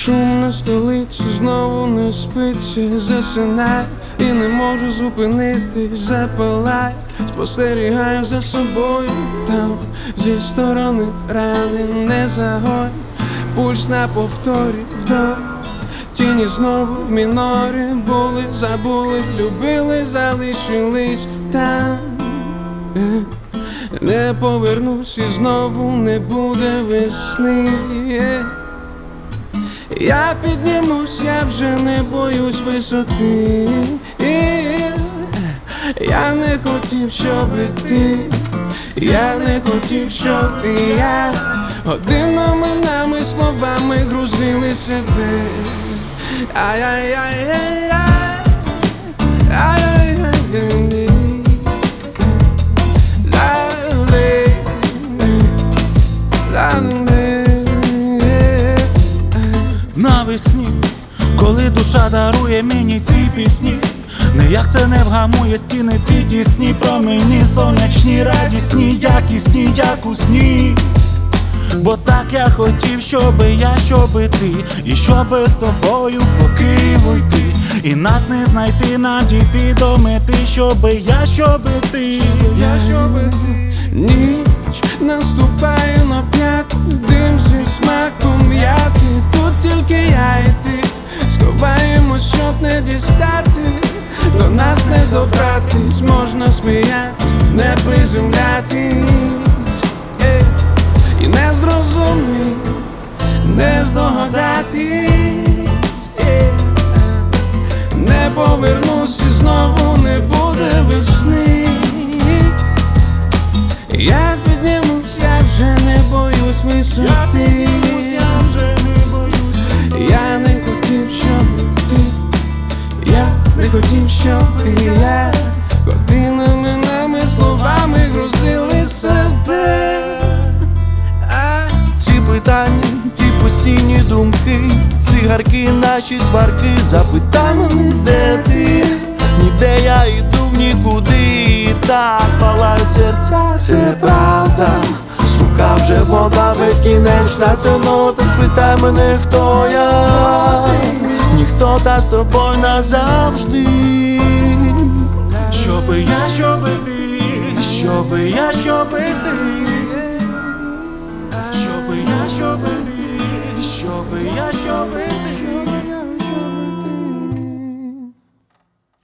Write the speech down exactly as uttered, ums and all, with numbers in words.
Шум на столиці знову не спиться, засинай і не можу зупинитись, запалай, спостерігаю за собою там, зі сторони рани не загонь, пульс на повторі вдох, тіні знову в мінорі, були, забули, любили, залишились там. Не повернусь і знову не буде весни. Я піднімусь, я вже не боюсь висоти. Я не хотів, щоб ти, я не хотів, щоб і я годинами нами словами грузили себе. Ай-яй-яй-яй-яй, ай-яй-яй-яй. Навесні, коли душа дарує мені ці пісні, ніяк це не вгамує стіни ці тісні, промені сонячні, радісні, якісні, як у сні. Бо так я хотів, щоби я, щоби ти, і щоби з тобою по Києву йти, і нас не знайти, надійти до мети, щоби я, щоби ти, я, щоби ти. Ніч наступає на п'яту, дим зі смаком м'яти. Тут тільки я і ти, сховаємось, щоб не дістати, до нас не добратись, можна сміятись, не приземлятись, і не зрозуміть, не здогадатись. Не повернусь і знову не буде весни. Я піднімусь, я вже не боюсь висоти. Я не хотів, щоб ти, я не хотів, щоб і я годинами нами словами грузили себе. Ці питання, ці постійні думки, цигарки, наші сварки, запитання, де ти? Ніде я йду в нікуди, і так палають серця. Це правда, суха вже вода безкінечна, це нота, спитай мене, хто я. Ніхто, та з тобою назавжди. щоби я, щоби ти, щоби я, щоби ти, щоби я, щоби ти, щоби я, щоби ти.